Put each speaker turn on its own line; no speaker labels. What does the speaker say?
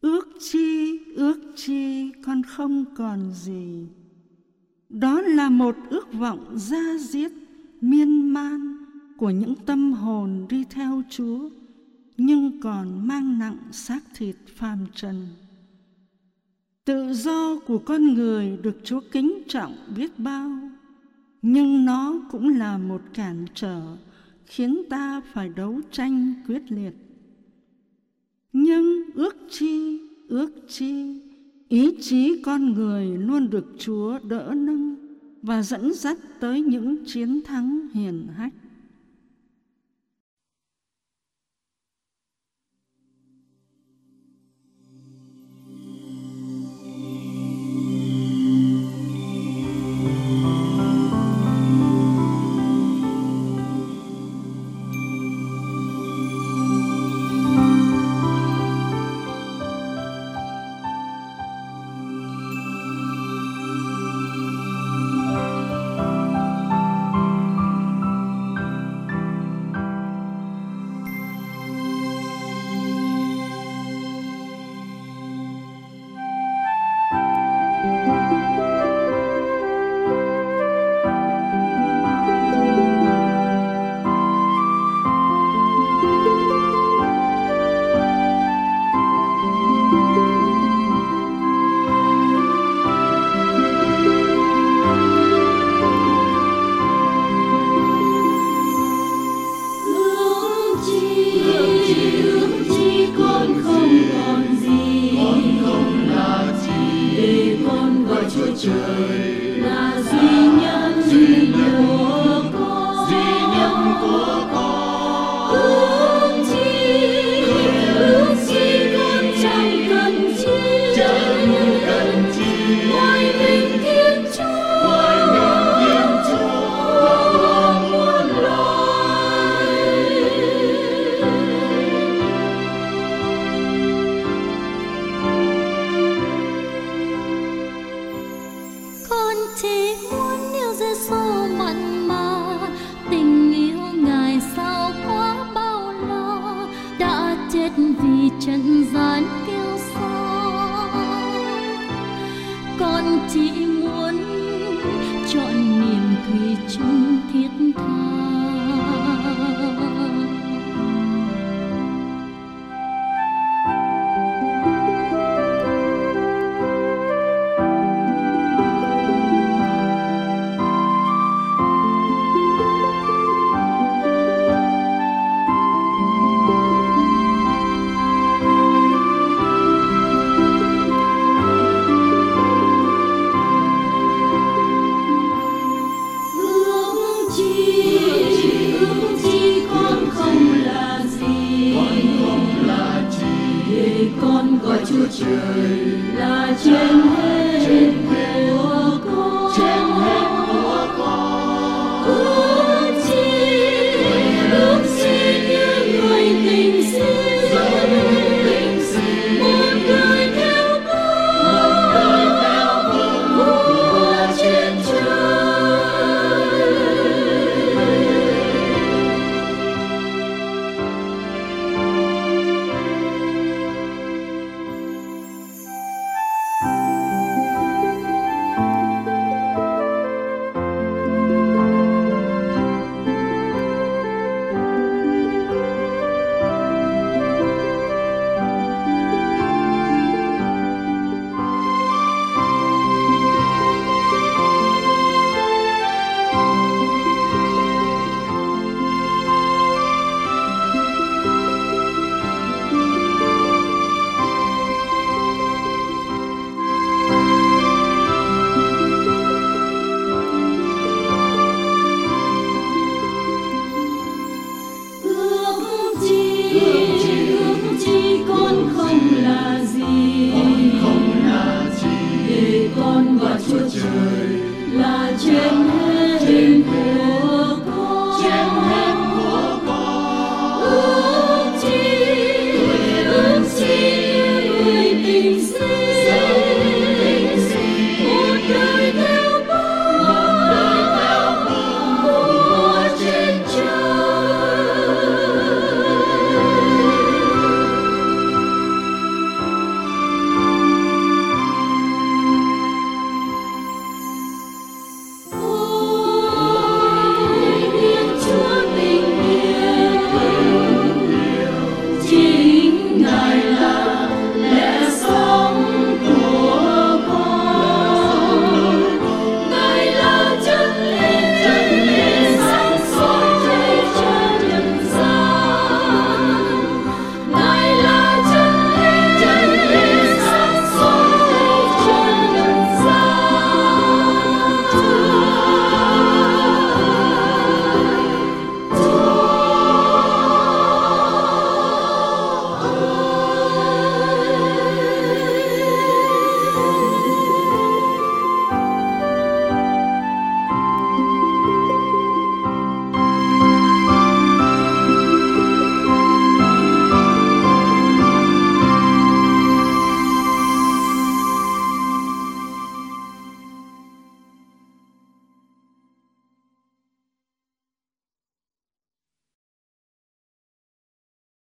ước chi con không còn gì. Đó là một ước vọng da diết, miên man của những tâm hồn đi theo Chúa, nhưng còn mang nặng xác thịt phàm trần. Tự do của con người được Chúa kính trọng biết bao, nhưng nó cũng là một cản trở khiến ta phải đấu tranh quyết liệt. Nhưng ước chi, ý chí con người luôn được Chúa đỡ nâng và dẫn dắt tới những chiến thắng hiển hách.
Chúa trời là trên